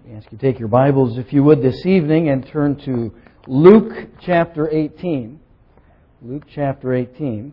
I ask you to take your Bibles, if you would, this evening and turn to Luke chapter 18. Luke chapter 18.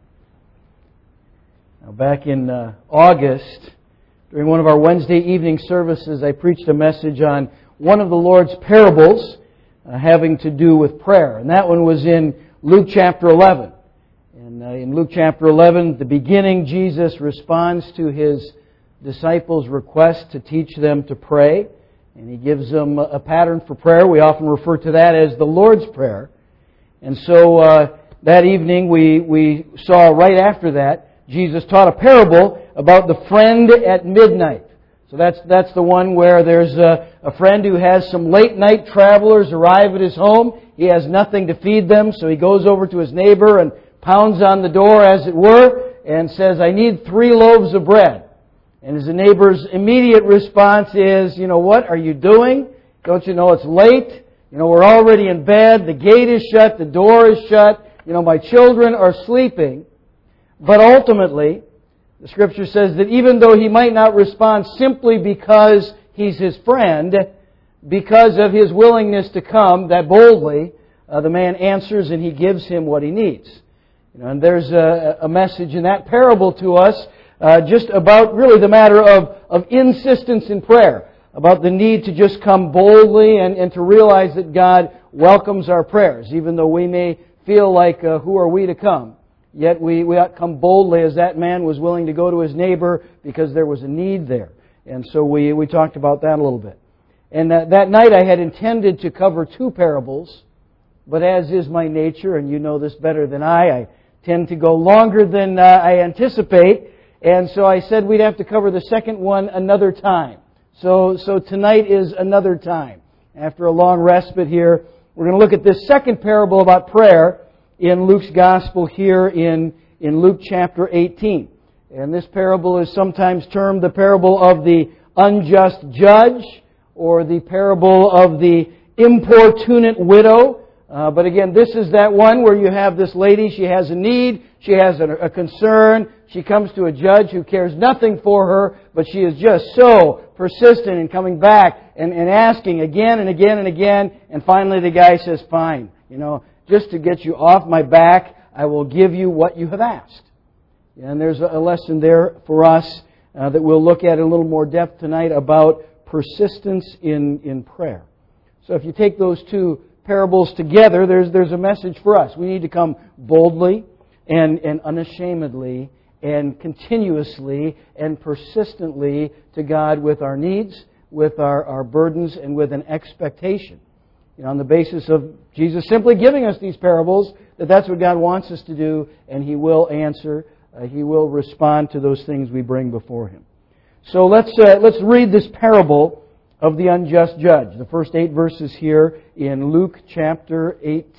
Now, back in August, during one of our Wednesday evening services, I preached a message on one of the Lord's parables having to do with prayer. And that one was in Luke chapter 11. And in Luke chapter 11, at the beginning, Jesus responds to His disciples' request to teach them to pray. And He gives them a pattern for prayer. We often refer to that as the Lord's Prayer. And so that evening we saw right after that, Jesus taught a parable about the friend at midnight. So that's the one where there's a friend who has some late night travelers arrive at his home. He has nothing to feed them, so he goes over to his neighbor and pounds on the door, as it were, and says, "I need 3 loaves of bread." And his neighbor's immediate response is, "You know what are you doing? Don't you know it's late? You know, we're already in bed. The gate is shut. The door is shut. You know, my children are sleeping." But ultimately, the Scripture says that even though he might not respond simply because he's his friend, because of his willingness to come that boldly, the man answers and he gives him what he needs. You know, and there's a message in that parable to us just about really the matter of insistence in prayer, about the need to just come boldly and to realize that God welcomes our prayers, even though we may feel like, who are we to come? Yet we ought to come boldly, as that man was willing to go to his neighbor because there was a need there. And so we talked about that a little bit. And that night I had intended to cover 2 parables, but as is my nature, and you know this better than I tend to go longer than I anticipate. And so I said we'd have to cover the second one another time. So tonight is another time. After a long respite here, we're going to look at this second parable about prayer in Luke's Gospel here in Luke chapter 18. And this parable is sometimes termed the parable of the unjust judge or the parable of the importunate widow. But again, this is that one where you have this lady, she has a need, she has a concern, she comes to a judge who cares nothing for her, but she is just so persistent in coming back and asking again and again and again, and finally the guy says, "Fine, you know, just to get you off my back, I will give you what you have asked." And there's a lesson there for us that we'll look at in a little more depth tonight about persistence in prayer. So if you take those 2 parables together, there's a message for us. We need to come boldly and unashamedly and continuously and persistently to God with our needs, with our burdens, and with an expectation. You know, on the basis of Jesus simply giving us these parables, that's what God wants us to do, and He will answer. He will respond to those things we bring before Him. So let's read this parable of the unjust judge. The first 8 verses here in Luke chapter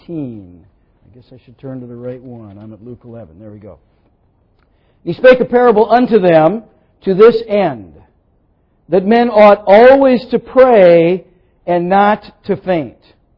18. I guess I should turn to the right one. I'm at Luke 11. There we go. "He spake a parable unto them to this end, that men ought always to pray and not to faint.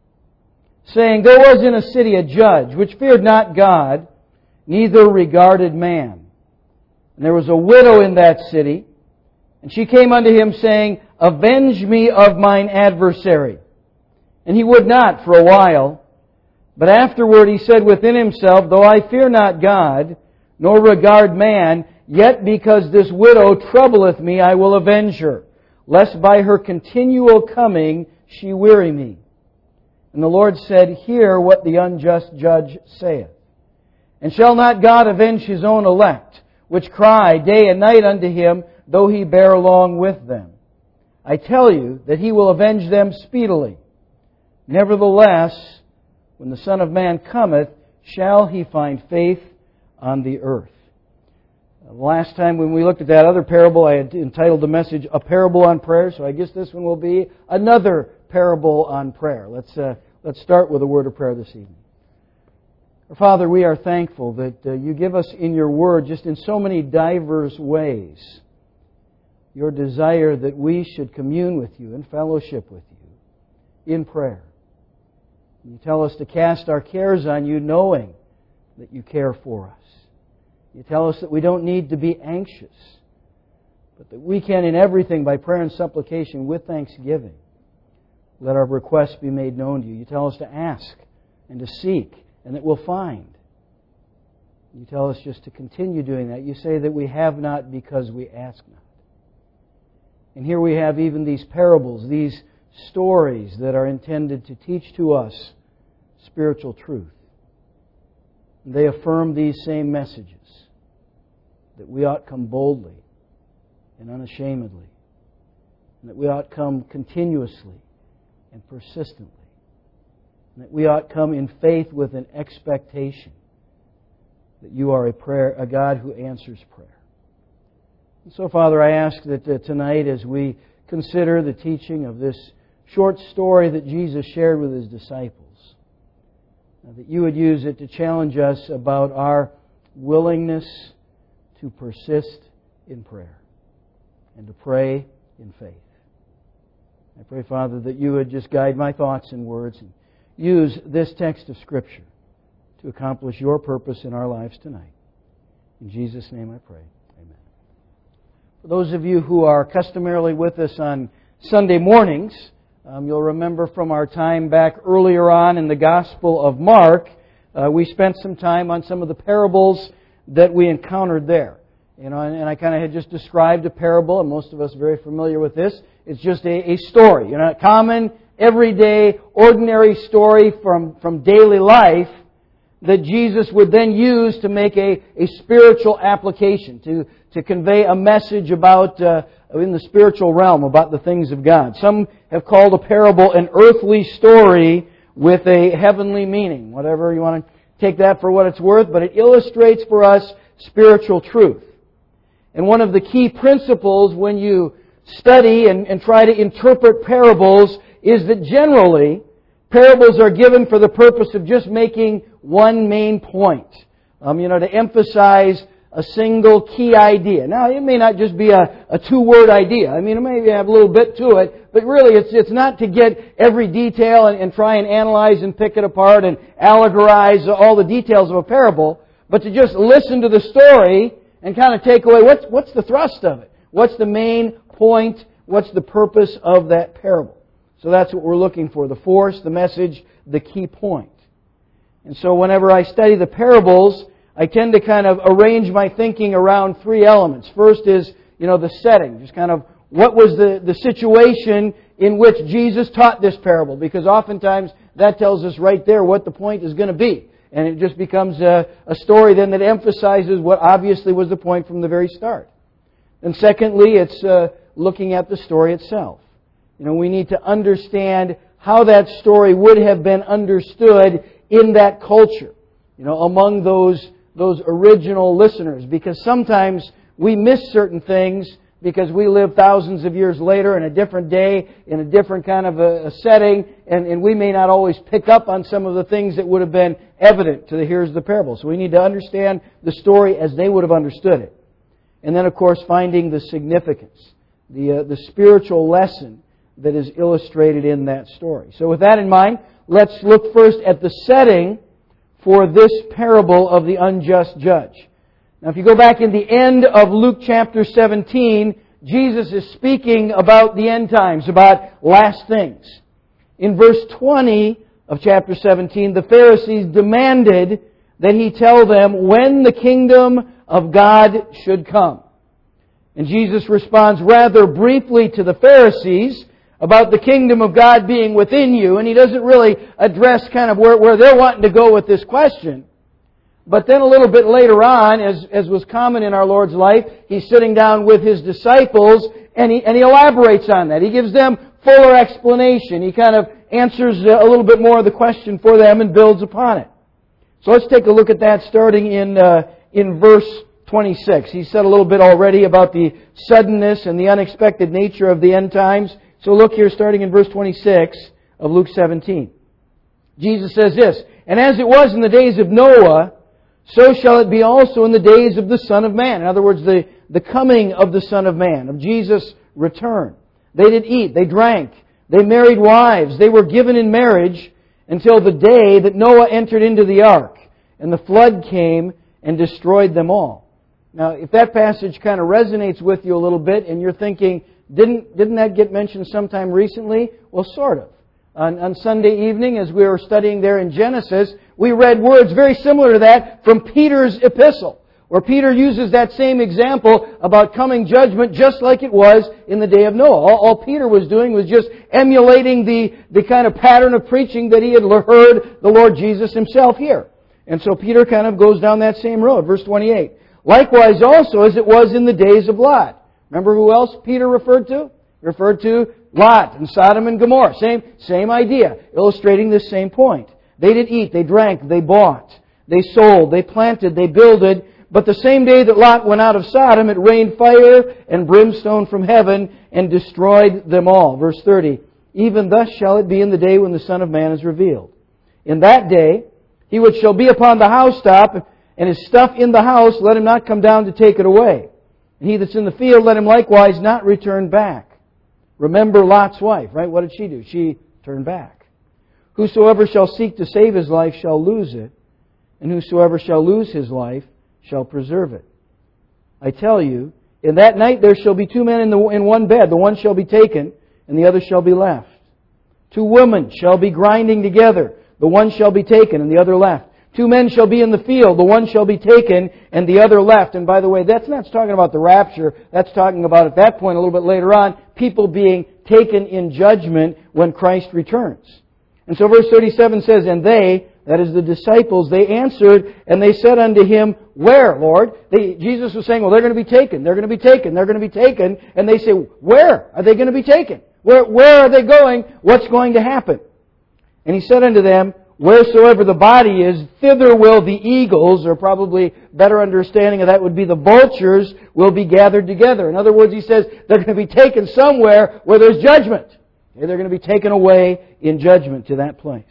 Saying, There was in a city a judge, which feared not God, neither regarded man. And there was a widow in that city, and she came unto him, saying, Avenge me of mine adversary. And he would not for a while. But afterward he said within himself, Though I fear not God, nor regard man, yet because this widow troubleth me, I will avenge her, lest by her continual coming she weary me. And the Lord said, Hear what the unjust judge saith. And shall not God avenge His own elect, which cry day and night unto Him, though He bear long with them? I tell you that He will avenge them speedily. Nevertheless, when the Son of Man cometh, shall He find faith on the earth?" Last time when we looked at that other parable, I had entitled the message, A Parable on Prayer. So I guess this one will be another parable on prayer. Let's start with a word of prayer this evening. Our Father, we are thankful that You give us in Your Word, just in so many diverse ways, Your desire that we should commune with You and fellowship with You in prayer. You tell us to cast our cares on You, knowing that You care for us. You tell us that we don't need to be anxious, but that we can in everything by prayer and supplication with thanksgiving let our requests be made known to you. You tell us to ask and to seek, and that we'll find. You tell us just to continue doing that. You say that we have not because we ask not. And here we have even these parables, these stories that are intended to teach to us spiritual truth. And they affirm these same messages, that we ought come boldly and unashamedly, and that we ought come continuously and persistently, and that we ought come in faith with an expectation that you are a God who answers prayer. And so, Father, I ask that tonight, as we consider the teaching of this short story that Jesus shared with His disciples, that you would use it to challenge us about our willingness to persist in prayer and to pray in faith. I pray, Father, that you would just guide my thoughts and words and use this text of Scripture to accomplish your purpose in our lives tonight. In Jesus' name I pray. Amen. For those of you who are customarily with us on Sunday mornings, you'll remember from our time back earlier on in the Gospel of Mark, we spent some time on some of the parables that we encountered there. And I kind of had just described a parable, and most of us are very familiar with this. It's just a story, a common, everyday, ordinary story from daily life that Jesus would then use to make a spiritual application, to convey a message about, in the spiritual realm, about the things of God. Some have called a parable an earthly story with a heavenly meaning. Whatever you want to take that for what it's worth, but it illustrates for us spiritual truth. And one of the key principles when you study and try to interpret parables is that generally parables are given for the purpose of just making one main point. To emphasize a single key idea. Now, it may not just be a two-word idea. It may have a little bit to it, but really it's not to get every detail and try and analyze and pick it apart and allegorize all the details of a parable, but to just listen to the story and kind of take away what's the thrust of it? What's the main point? What's the purpose of that parable? So that's what we're looking for, the force, the message, the key point. And so whenever I study the parables, I tend to kind of arrange my thinking around three elements. First is, the setting. Just kind of what was the situation in which Jesus taught this parable? Because oftentimes that tells us right there what the point is going to be. And it just becomes a story then that emphasizes what obviously was the point from the very start. And secondly, it's looking at the story itself. We need to understand how that story would have been understood in that culture, among those original listeners. Because sometimes we miss certain things because we live thousands of years later in a different day, in a different kind of a setting, and we may not always pick up on some of the things that would have been evident to the hearers of the parable. So we need to understand the story as they would have understood it. And then, of course, finding the significance, the spiritual lesson that is illustrated in that story. So with that in mind, let's look first at the setting for this parable of the unjust judge. Now, if you go back in the end of Luke chapter 17, Jesus is speaking about the end times, about last things. In verse 20 of chapter 17, the Pharisees demanded that He tell them when the kingdom of God should come. And Jesus responds rather briefly to the Pharisees about the kingdom of God being within you, and He doesn't really address kind of where they're wanting to go with this question. But then a little bit later on, as was common in our Lord's life, He's sitting down with His disciples, and He elaborates on that. He gives them fuller explanation. He kind of answers a little bit more of the question for them and builds upon it. So let's take a look at that starting in verse 26. He said a little bit already about the suddenness and the unexpected nature of the end times. So look here starting in verse 26 of Luke 17. Jesus says this, "And as it was in the days of Noah, so shall it be also in the days of the Son of Man." In other words, the coming of the Son of Man, of Jesus' return. They did eat, they drank, they married wives, they were given in marriage until the day that Noah entered into the ark, and the flood came and destroyed them all. Now, if that passage kind of resonates with you a little bit, and you're thinking, didn't that get mentioned sometime recently? Well, sort of. On Sunday evening, as we were studying there in Genesis, we read words very similar to that from Peter's epistle, where Peter uses that same example about coming judgment just like it was in the day of Noah. All Peter was doing was just emulating the kind of pattern of preaching that he had heard the Lord Jesus Himself here. And so Peter kind of goes down that same road. Verse 28. Likewise also as it was in the days of Lot. Remember who else Peter referred to? He referred to Lot and Sodom and Gomorrah. Same idea, illustrating this same point. They did eat, they drank, they bought, they sold, they planted, they builded. But the same day that Lot went out of Sodom, it rained fire and brimstone from heaven and destroyed them all. Verse 30. Even thus shall it be in the day when the Son of Man is revealed. In that day, he which shall be upon the housetop, and his stuff in the house, let him not come down to take it away. And he that's in the field, let him likewise not return back. Remember Lot's wife, right? What did she do? She turned back. Whosoever shall seek to save his life shall lose it, and whosoever shall lose his life shall preserve it. I tell you, in that night there shall be two men in one bed. The one shall be taken, and the other shall be left. Two women shall be grinding together. The one shall be taken, and the other left. Two men shall be in the field. The one shall be taken, and the other left. And by the way, that's not talking about the rapture. That's talking about, at that point, a little bit later on, people being taken in judgment when Christ returns. And so verse 37 says, And they, that is the disciples, they answered, and they said unto Him, Where, Lord? Jesus was saying, well, they're going to be taken. They're going to be taken. They're going to be taken. And they say, where are they going to be taken? Where are they going? What's going to happen? And He said unto them, Wheresoever the body is, thither will the eagles, or probably better understanding of that would be the vultures, will be gathered together. In other words, He says they're going to be taken somewhere where there's judgment. Okay, they're going to be taken away in judgment to that place.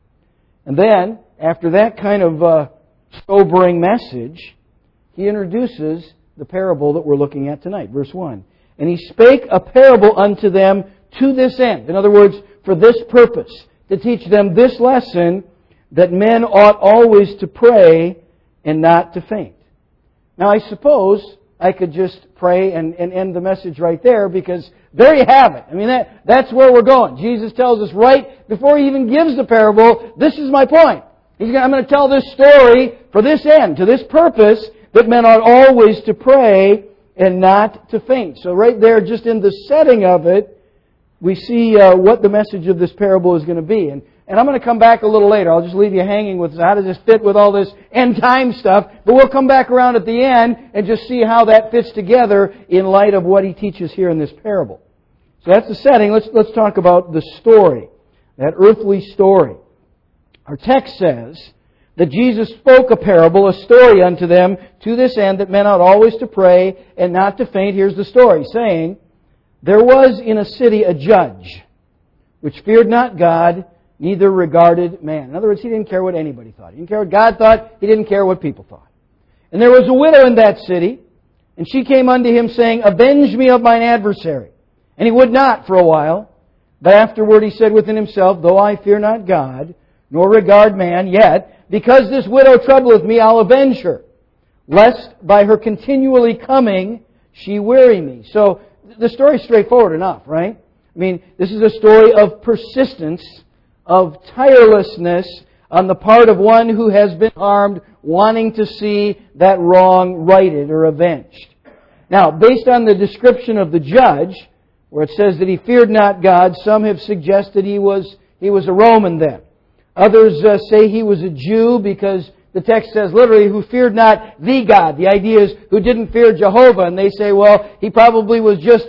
And then, after that kind of sobering message, He introduces the parable that we're looking at tonight. Verse 1. And He spake a parable unto them to this end. In other words, for this purpose, to teach them this lesson, that men ought always to pray and not to faint. Now I suppose I could just pray and end the message right there, because there you have it. I mean, that's where we're going. Jesus tells us right before He even gives the parable, this is my point. I'm going to tell this story for this end, to this purpose, that men ought always to pray and not to faint. So right there, just in the setting of it, we see what the message of this parable is going to be. And I'm going to come back a little later. I'll just leave you hanging with how does this fit with all this end time stuff. But we'll come back around at the end and just see how that fits together in light of what He teaches here in this parable. So that's the setting. Let's talk about the story, that earthly story. Our text says that Jesus spoke a parable, a story unto them, to this end that men ought always to pray and not to faint. Here's the story, saying, There was in a city a judge, which feared not God, neither regarded man. In other words, he didn't care what anybody thought. He didn't care what God thought. He didn't care what people thought. And there was a widow in that city, and she came unto him, saying, Avenge me of mine adversary. And he would not for a while. But afterward he said within himself, Though I fear not God, nor regard man, yet, because this widow troubleth me, I'll avenge her, lest by her continually coming she weary me. So, the story's straightforward enough, right? I mean, this is a story of persistence, of tirelessness on the part of one who has been harmed, wanting to see that wrong righted or avenged. Now, based on the description of the judge, where it says that he feared not God, some have suggested he was a Roman then. Others say he was a Jew, because the text says literally, who feared not the God. The idea is who didn't fear Jehovah. And they say, well, he probably was just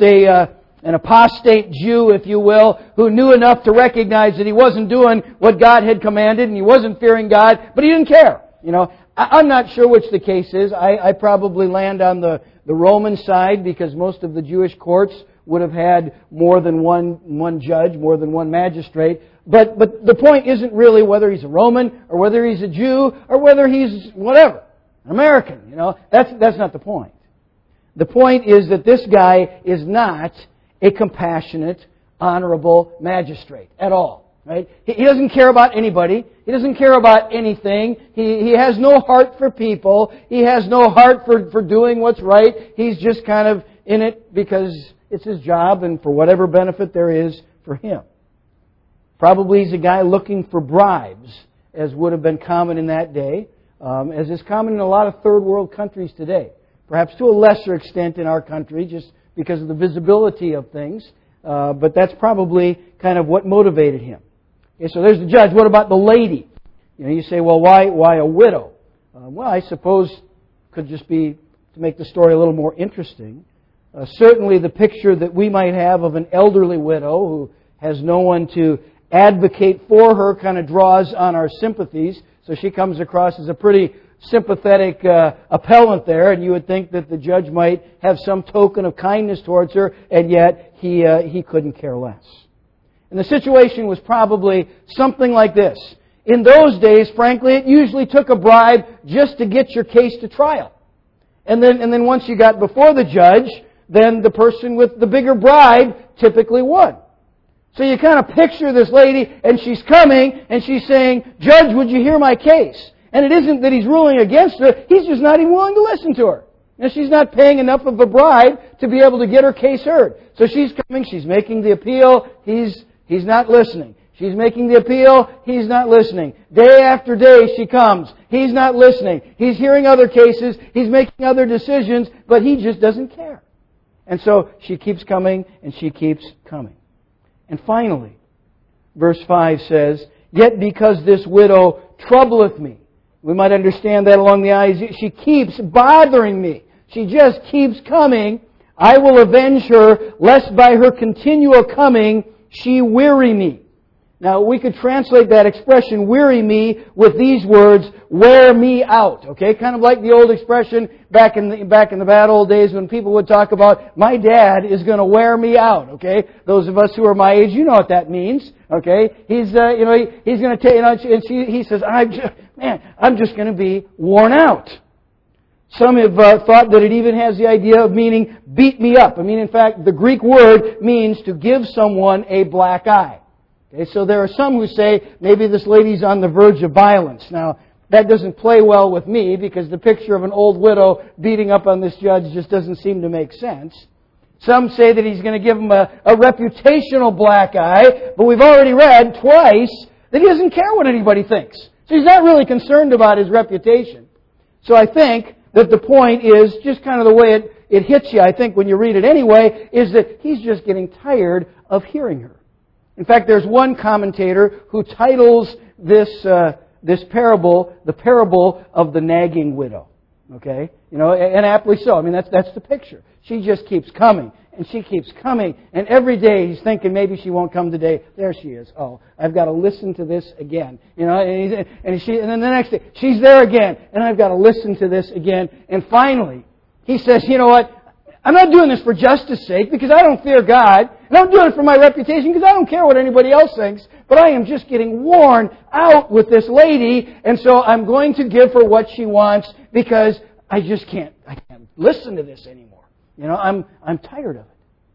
an apostate Jew, if you will, who knew enough to recognize that he wasn't doing what God had commanded and he wasn't fearing God, but he didn't care. You know, I'm not sure which the case is. I probably land on the Roman side, because most of the Jewish courts would have had more than one judge, more than one magistrate. But the point isn't really whether he's a Roman or whether he's a Jew or whether he's whatever, an American. You know, that's not the point. The point is that this guy is not a compassionate, honorable magistrate at all. Right? He doesn't care about anybody. He doesn't care about anything. He has no heart for people. He has no heart for doing what's right. He's just kind of in it because it's his job and for whatever benefit there is for him. Probably he's a guy looking for bribes, as would have been common in that day, as is common in a lot of third world countries today. Perhaps to a lesser extent in our country, just because of the visibility of things. But that's probably kind of what motivated him. Okay, so there's the judge. What about the lady? You say, well, why a widow? Well, I suppose could just be to make the story a little more interesting. Certainly the picture that we might have of an elderly widow who has no one to advocate for her kind of draws on our sympathies. So she comes across as a pretty sympathetic appellant there, and you would think that the judge might have some token of kindness towards her, and yet he couldn't care less. And the situation was probably something like this. In those days, frankly, it usually took a bribe just to get your case to trial. And then once you got before the judge, then the person with the bigger bribe typically won. So you kind of picture this lady, and she's coming, and she's saying, "Judge, would you hear my case?" And it isn't that he's ruling against her, he's just not even willing to listen to her. And she's not paying enough of a bribe to be able to get her case heard. So she's coming, she's making the appeal, he's not listening. She's making the appeal, he's not listening. Day after day she comes, he's not listening. He's hearing other cases, he's making other decisions, but he just doesn't care. And so she keeps coming, and she keeps coming. And finally, verse 5 says, "Yet because this widow troubleth me." We might understand that along the eyes. She keeps bothering me. She just keeps coming. "I will avenge her, lest by her continual coming she weary me." Now, we could translate that expression, "weary me," with these words, "wear me out." Okay, kind of like the old expression back in the bad old days when people would talk about, "My dad is going to wear me out." Okay, those of us who are my age, you know what that means. Okay, he's going to take, and he says, I'm just going to be worn out." Some have thought that it even has the idea of meaning beat me up. I mean, in fact, the Greek word means to give someone a black eye. Okay, so there are some who say maybe this lady's on the verge of violence. Now, that doesn't play well with me because the picture of an old widow beating up on this judge just doesn't seem to make sense. Some say that he's going to give him a reputational black eye, but we've already read twice that he doesn't care what anybody thinks. So he's not really concerned about his reputation. So I think that the point is, just kind of the way it hits you, I think, when you read it anyway, is that he's just getting tired of hearing her. In fact, there's one commentator who titles this parable, the parable of the nagging widow. Okay? And aptly so. I mean, that's the picture. She just keeps coming, and she keeps coming, and every day he's thinking maybe she won't come today. There she is. Oh, I've got to listen to this again. And then the next day, she's there again, and I've got to listen to this again. And finally, he says, "You know what? I'm not doing this for justice sake because I don't fear God. And I'm doing it for my reputation because I don't care what anybody else thinks. But I am just getting worn out with this lady. And so I'm going to give her what she wants because I can't listen to this anymore. I'm tired of it."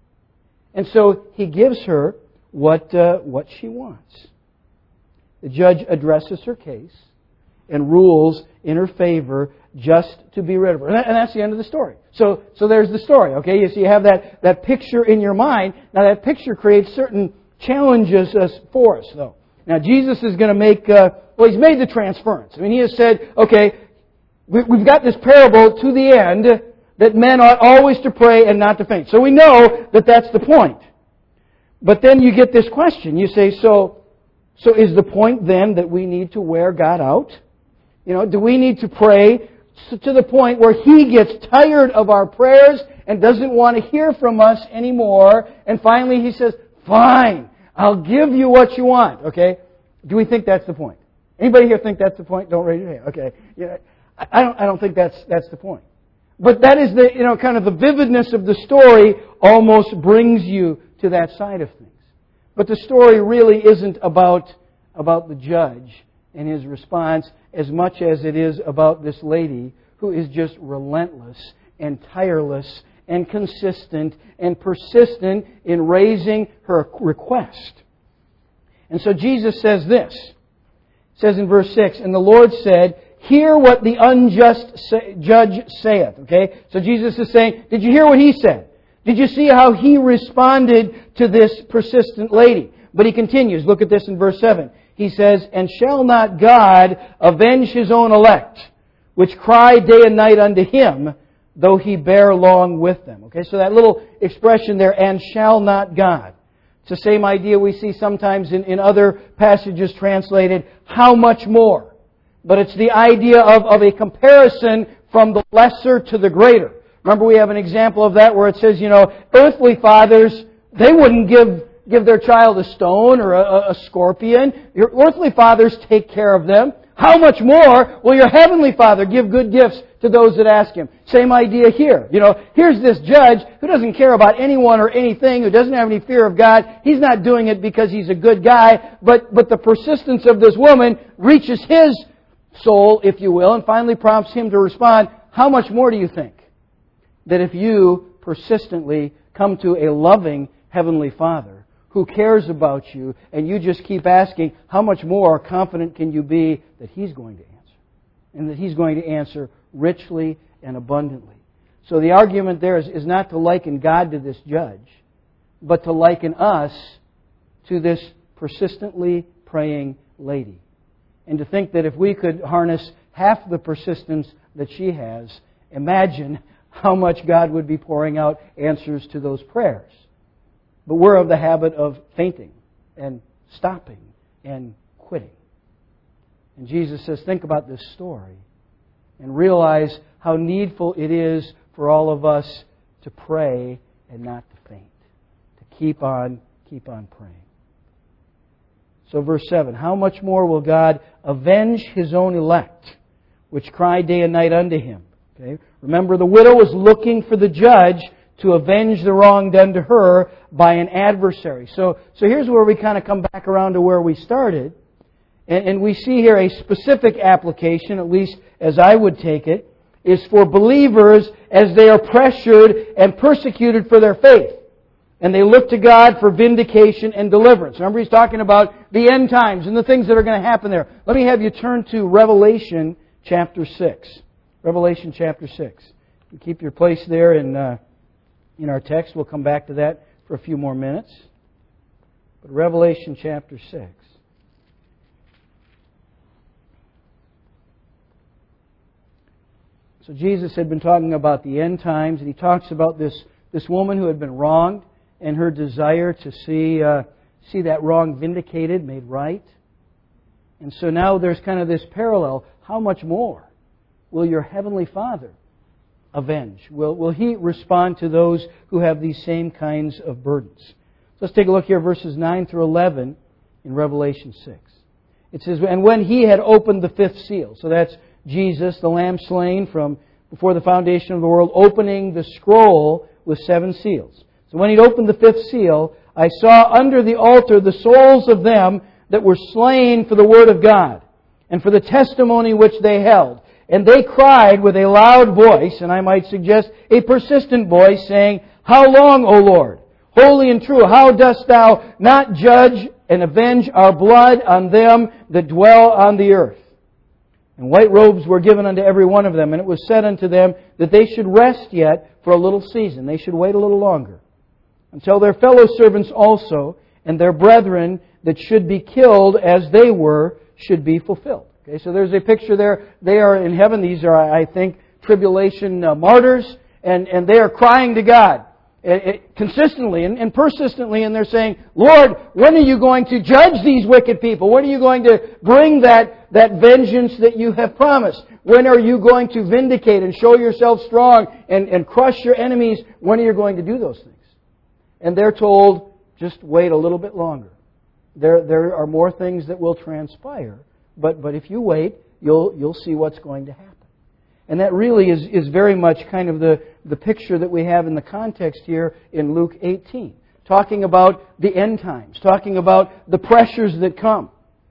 And so he gives her what she wants. The judge addresses her case and rules in her favor just to be rid of her. And that's the end of the story. So there's the story, okay? So you have that picture in your mind. Now that picture creates certain challenges for us, though. Now Jesus is going to make, he's made the transference. I mean, he has said, okay, we've got this parable to the end that men ought always to pray and not to faint. So we know that that's the point. But then you get this question. You say, so is the point then that we need to wear God out? Do we need to pray to the point where He gets tired of our prayers and doesn't want to hear from us anymore? And finally He says, "Fine, I'll give you what you want." Okay? Do we think that's the point? Anybody here think that's the point? Don't raise your hand. Okay. I don't think that's the point. But that is the kind of the vividness of the story almost brings you to that side of things. But the story really isn't about the judge and his response as much as it is about this lady who is just relentless and tireless and consistent and persistent in raising her request. And so Jesus says this. It says in verse 6, "And the Lord said, Hear what the unjust judge saith." Okay? So Jesus is saying, did you hear what he said? Did you see how he responded to this persistent lady? But he continues. Look at this in verse 7. He says, "And shall not God avenge His own elect, which cry day and night unto Him, though He bear long with them?" Okay, so that little expression there, "and shall not God." It's the same idea we see sometimes in other passages translated, "how much more?" But it's the idea of a comparison from the lesser to the greater. Remember, we have an example of that where it says, earthly fathers, they wouldn't give their child a stone or a scorpion. Your earthly fathers take care of them. How much more will your heavenly Father give good gifts to those that ask Him? Same idea here. Here's this judge who doesn't care about anyone or anything, who doesn't have any fear of God. He's not doing it because he's a good guy, but the persistence of this woman reaches his soul, if you will, and finally prompts him to respond. How much more do you think that if you persistently come to a loving Heavenly Father who cares about you, and you just keep asking, how much more confident can you be that He's going to answer? And that He's going to answer richly and abundantly. So the argument there is not to liken God to this judge, but to liken us to this persistently praying lady. And to think that if we could harness half the persistence that she has, imagine how much God would be pouring out answers to those prayers. But we're of the habit of fainting and stopping and quitting. And Jesus says, think about this story and realize how needful it is for all of us to pray and not to faint. To keep on praying. So verse 7, "How much more will God avenge His own elect, which cry day and night unto Him?" Okay? Remember, the widow was looking for the judge to avenge the wrong done to her by an adversary. So here's where we kind of come back around to where we started. And we see here a specific application, at least as I would take it, is for believers as they are pressured and persecuted for their faith. And they look to God for vindication and deliverance. Remember, he's talking about the end times and the things that are going to happen there. Let me have you turn to Revelation chapter 6. Revelation chapter 6. You keep your place there in our text. We'll come back to that for a few more minutes. But Revelation chapter 6. So Jesus had been talking about the end times, and He talks about this woman who had been wronged and her desire to see that wrong vindicated, made right. And so now there's kind of this parallel. How much more will your Heavenly Father avenge? Will He respond to those who have these same kinds of burdens? So let's take a look here, verses 9 through 11 in Revelation 6. It says, "And when He had opened the fifth seal," so that's Jesus, the Lamb slain from before the foundation of the world, opening the scroll with 7 seals. "So when He'd opened the fifth seal, I saw under the altar the souls of them that were slain for the word of God, and for the testimony which they held. And they cried with a loud voice," and I might suggest a persistent voice, saying, "How long, O Lord, holy and true, how dost Thou not judge and avenge our blood on them that dwell on the earth?" And white robes were given unto every one of them, and it was said unto them that they should rest yet for a little season. They should wait a little longer, until their fellow servants also, and their brethren that should be killed as they were, should be fulfilled. Okay, so there's a picture there. They are in heaven. These are, I think, tribulation martyrs, and they are crying to God consistently and persistently, and they're saying, "Lord, when are you going to judge these wicked people? When are you going to bring that vengeance that you have promised? When are you going to vindicate and show yourself strong and crush your enemies? When are you going to do those things?" And they're told, just wait a little bit longer. There are more things that will transpire, but if you wait, you'll see what's going to happen. And that really is very much kind of the picture that we have in the context here in Luke 18. Talking about the end times. Talking about the pressures that come.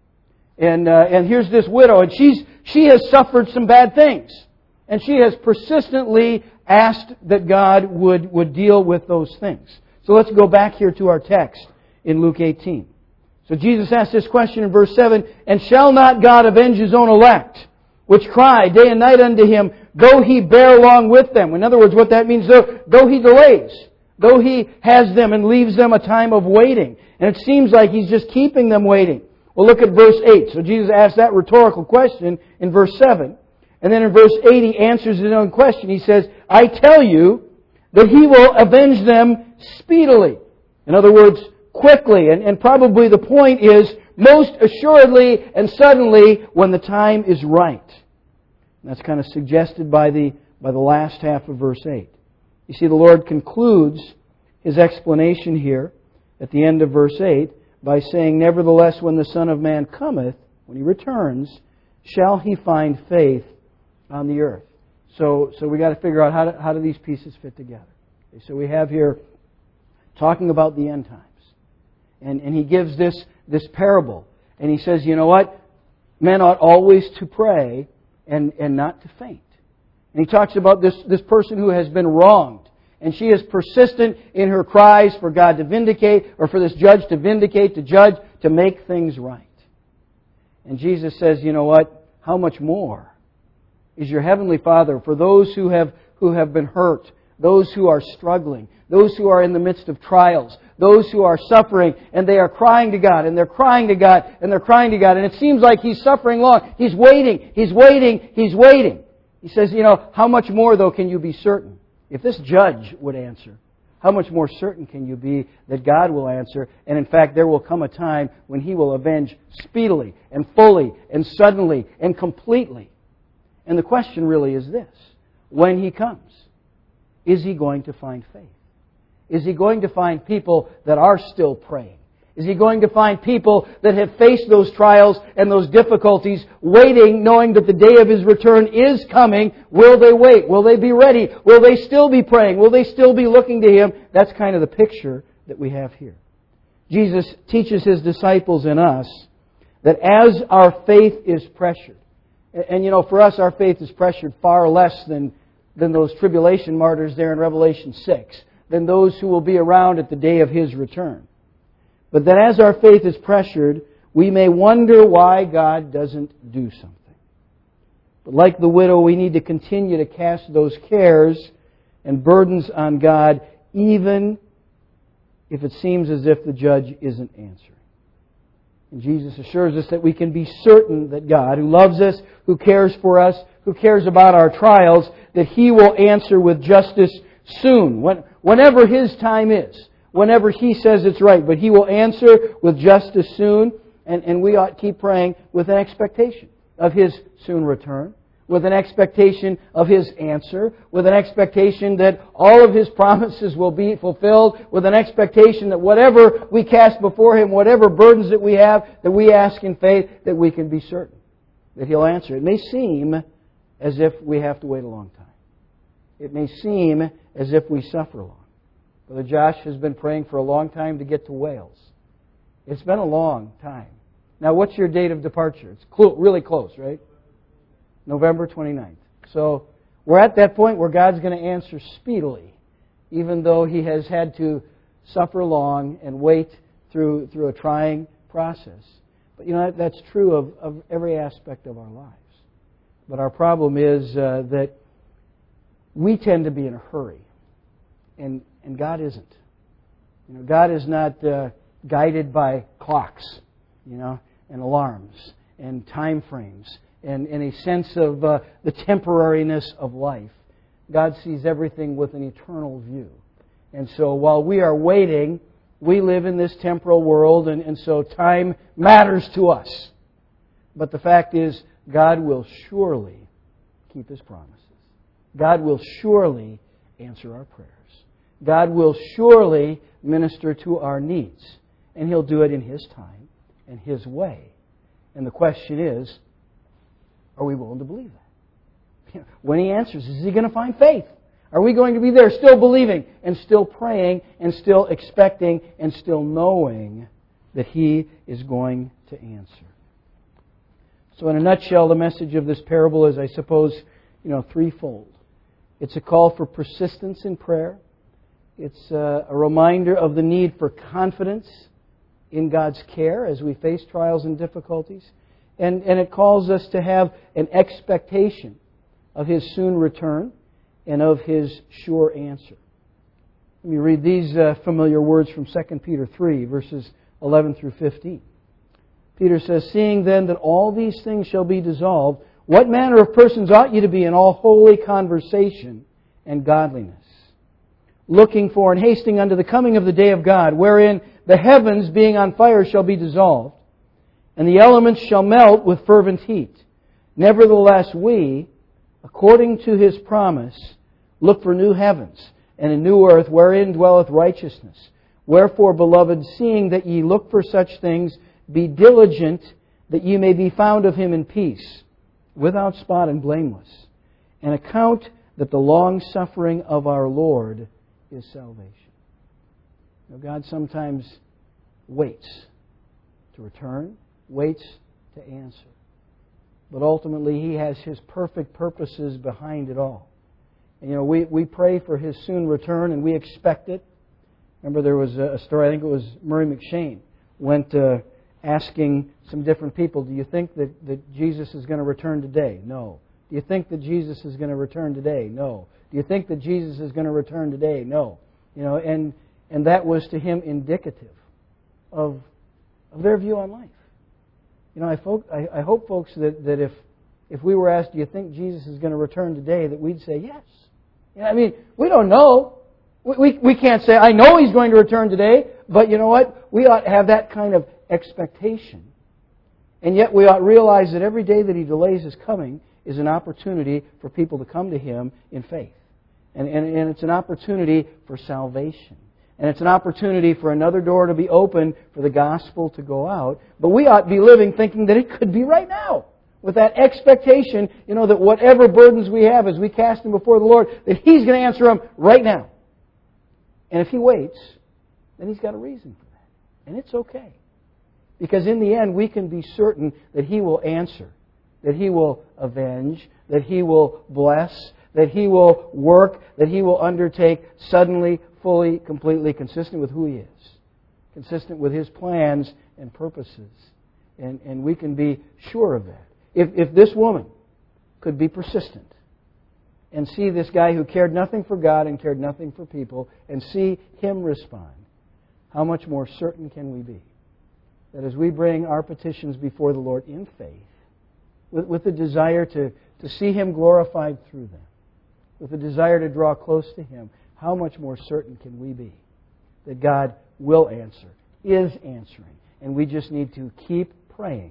And here's this widow, and she has suffered some bad things. And she has persistently asked that God would deal with those things. So let's go back here to our text in Luke 18. So Jesus asked this question in verse 7, "And shall not God avenge His own elect, which cry day and night unto Him, though He bear long with them?" In other words, what that means, though He delays. Though He has them and leaves them a time of waiting. And it seems like He's just keeping them waiting. Well, look at verse 8. So Jesus asked that rhetorical question in verse 7. And then in verse 8 He answers His own question. He says, I tell you that He will avenge them speedily. In other words, quickly. And probably the point is, most assuredly and suddenly when the time is right. And that's kind of suggested by the last half of verse 8. You see, the Lord concludes His explanation here at the end of verse 8 by saying, nevertheless, when the Son of Man cometh, when He returns, shall He find faith on the earth. So we got to figure out how do these pieces fit together. Okay, so we have here talking about the end times. And He gives this parable. And He says, you know what? Men ought always to pray and not to faint. And He talks about this person who has been wronged. And she is persistent in her cries for God to vindicate, or for this judge to vindicate, to judge, to make things right. And Jesus says, you know what? How much more is your Heavenly Father for those who have been hurt, those who are struggling, those who are in the midst of trials, those who are suffering, and they are crying to God, and they're crying to God, and they're crying to God, and it seems like He's suffering long. He's waiting, He's waiting, He's waiting. He says, you know, how much more, though, can you be certain? If this judge would answer, how much more certain can you be that God will answer? And in fact, there will come a time when He will avenge speedily and fully and suddenly and completely. And the question really is this. When He comes, is He going to find faith? Is He going to find people that are still praying? Is He going to find people that have faced those trials and those difficulties, waiting, knowing that the day of His return is coming? Will they wait? Will they be ready? Will they still be praying? Will they still be looking to Him? That's kind of the picture that we have here. Jesus teaches His disciples and us that as our faith is pressured, and you know, for us our faith is pressured far less than those tribulation martyrs there in Revelation 6, than those who will be around at the day of His return. But that as our faith is pressured, we may wonder why God doesn't do something. But like the widow, we need to continue to cast those cares and burdens on God, even if it seems as if the judge isn't answering. And Jesus assures us that we can be certain that God, who loves us, who cares for us, who cares about our trials, that He will answer with justice soon, whenever His time is. Whenever He says it's right. But He will answer with justice soon. And we ought to keep praying with an expectation of His soon return. With an expectation of His answer. With an expectation that all of His promises will be fulfilled. With an expectation that whatever we cast before Him, whatever burdens that we have, that we ask in faith, that we can be certain that He'll answer. It may seem as if we have to wait a long time. It may seem as if we suffer long. Brother Josh has been praying for a long time to get to Wales. It's been a long time. Now, what's your date of departure? It's really close, right? November 29th. So, we're at that point where God's going to answer speedily, even though He has had to suffer long and wait through a trying process. But, you know, that's true of every aspect of our lives. But our problem is that we tend to be in a hurry. And God isn't. You know, God is not guided by clocks, you know, and alarms and time frames and a sense of the temporariness of life. God sees everything with an eternal view. And so while we are waiting, we live in this temporal world, and so time matters to us. But the fact is, God will surely keep His promises. God will surely answer our prayers. God will surely minister to our needs. And He'll do it in His time and His way. And the question is, are we willing to believe that? When He answers, is He going to find faith? Are we going to be there still believing and still praying and still expecting and still knowing that He is going to answer? So in a nutshell, the message of this parable is, I suppose, threefold. It's a call for persistence in prayer. It's a reminder of the need for confidence in God's care as we face trials and difficulties. And it calls us to have an expectation of His soon return and of His sure answer. Let me read these familiar words from 2 Peter 3, verses 11 through 15. Peter says, "Seeing then that all these things shall be dissolved, what manner of persons ought ye to be in all holy conversation and godliness? Looking for and hasting unto the coming of the day of God, wherein the heavens being on fire shall be dissolved, and the elements shall melt with fervent heat. Nevertheless we, according to His promise, look for new heavens and a new earth wherein dwelleth righteousness. Wherefore, beloved, seeing that ye look for such things, be diligent that ye may be found of Him in peace, without spot and blameless, and account that the long suffering of our Lord is salvation." Now, God sometimes waits to return, waits to answer. But ultimately, He has His perfect purposes behind it all. And we pray for His soon return, and we expect it. Remember, there was a story, I think it was Murray McShane, went asking some different people, do you think that Jesus is going to return today? No. Do you think that Jesus is going to return today? No. Do you think that Jesus is going to return today? No. And that was to him indicative of their view on life. I hope, folks, that if we were asked, do you think Jesus is going to return today, that we'd say yes. We don't know. We can't say, I know He's going to return today, but you know what? We ought to have that kind of expectation. And yet we ought to realize that every day that He delays His coming is an opportunity for people to come to Him in faith. And it's an opportunity for salvation. And it's an opportunity for another door to be opened for the gospel to go out. But we ought to be living thinking that it could be right now. With that expectation, that whatever burdens we have as we cast them before the Lord, that He's going to answer them right now. And if He waits, then He's got a reason for that. And it's okay. Because in the end, we can be certain that He will answer, that He will avenge, that He will bless, that He will work, that He will undertake suddenly, fully, completely, consistent with who He is, consistent with His plans and purposes. And we can be sure of that. If this woman could be persistent and see this guy who cared nothing for God and cared nothing for people and see him respond, how much more certain can we be that as we bring our petitions before the Lord in faith, with the desire to see Him glorified through them, with the desire to draw close to Him, how much more certain can we be that God will answer, is answering, and we just need to keep praying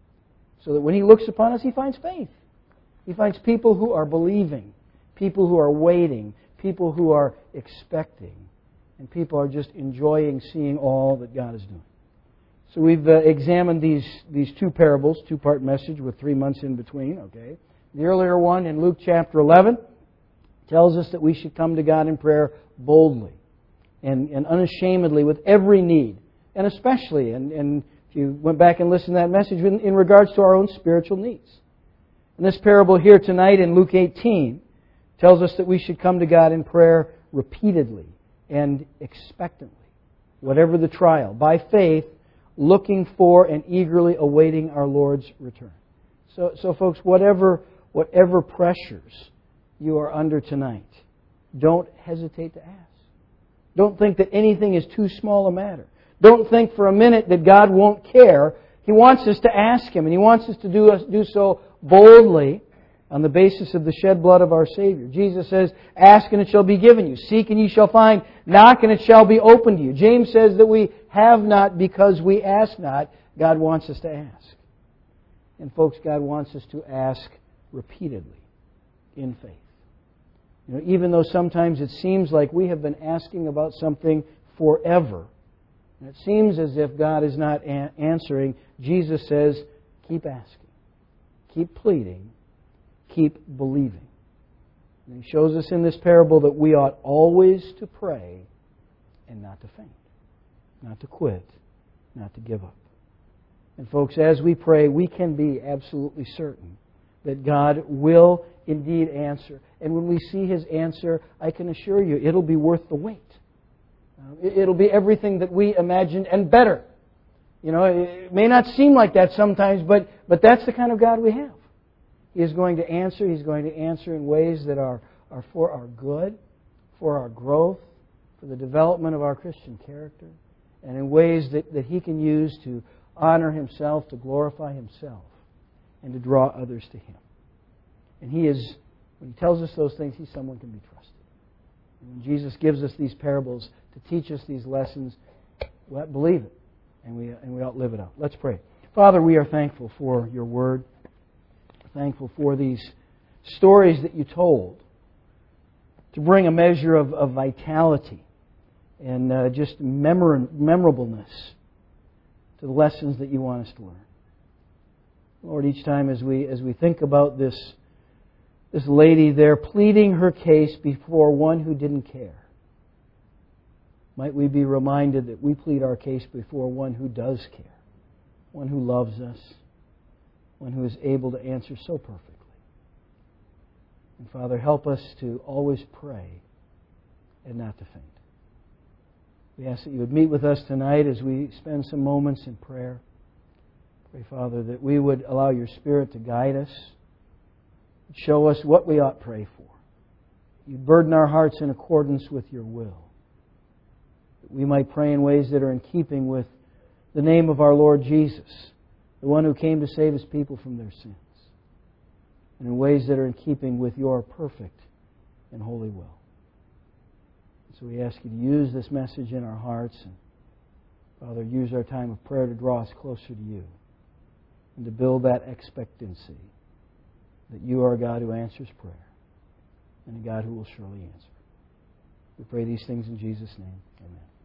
so that when He looks upon us, He finds faith. He finds people who are believing, people who are waiting, people who are expecting, and people are just enjoying seeing all that God is doing. So we've examined these two parables, two-part message with 3 months in between. Okay, the earlier one in Luke chapter 11 tells us that we should come to God in prayer boldly and unashamedly with every need, and especially, and if you went back and listened to that message, in regards to our own spiritual needs. And this parable here tonight in Luke 18 tells us that we should come to God in prayer repeatedly and expectantly, whatever the trial, by faith, looking for and eagerly awaiting our Lord's return. So folks, whatever pressures you are under tonight, don't hesitate to ask. Don't think that anything is too small a matter. Don't think for a minute that God won't care. He wants us to ask Him, and He wants us to do so boldly on the basis of the shed blood of our Savior. Jesus says, ask and it shall be given you. Seek and ye shall find. Knock and it shall be opened to you. James says that we have not because we ask not. God wants us to ask. And folks, God wants us to ask repeatedly in faith. Even though sometimes it seems like we have been asking about something forever, and it seems as if God is not answering, Jesus says, keep asking, keep pleading, keep believing. And He shows us in this parable that we ought always to pray and not to faint, not to quit, not to give up. And folks, as we pray, we can be absolutely certain that God will indeed answer. And when we see His answer, I can assure you, it'll be worth the wait. It'll be everything that we imagined and better. It may not seem like that sometimes, but that's the kind of God we have. He is going to answer. He's going to answer in ways that are for our good, for our growth, for the development of our Christian character, and in ways that He can use to honor Himself, to glorify Himself, and to draw others to Him. And He is, when He tells us those things, He's someone can be trusted. And when Jesus gives us these parables to teach us these lessons, we believe it, and we ought to live it out. Let's pray. Father, we are thankful for Your Word. Thankful for these stories that You told to bring a measure of vitality and just memorableness to the lessons that You want us to learn. Lord, each time as we think about this lady there pleading her case before one who didn't care, might we be reminded that we plead our case before one who does care, one who loves us, one who is able to answer so perfectly. And Father, help us to always pray and not to faint. We ask that You would meet with us tonight as we spend some moments in prayer. Pray, Father, that we would allow Your Spirit to guide us, show us what we ought to pray for. You'd burden our hearts in accordance with Your will, that we might pray in ways that are in keeping with the name of our Lord Jesus, the one who came to save His people from their sins, and in ways that are in keeping with Your perfect and holy will. So we ask You to use this message in our hearts, and Father, use our time of prayer to draw us closer to You and to build that expectancy that You are a God who answers prayer and a God who will surely answer. We pray these things in Jesus' name. Amen.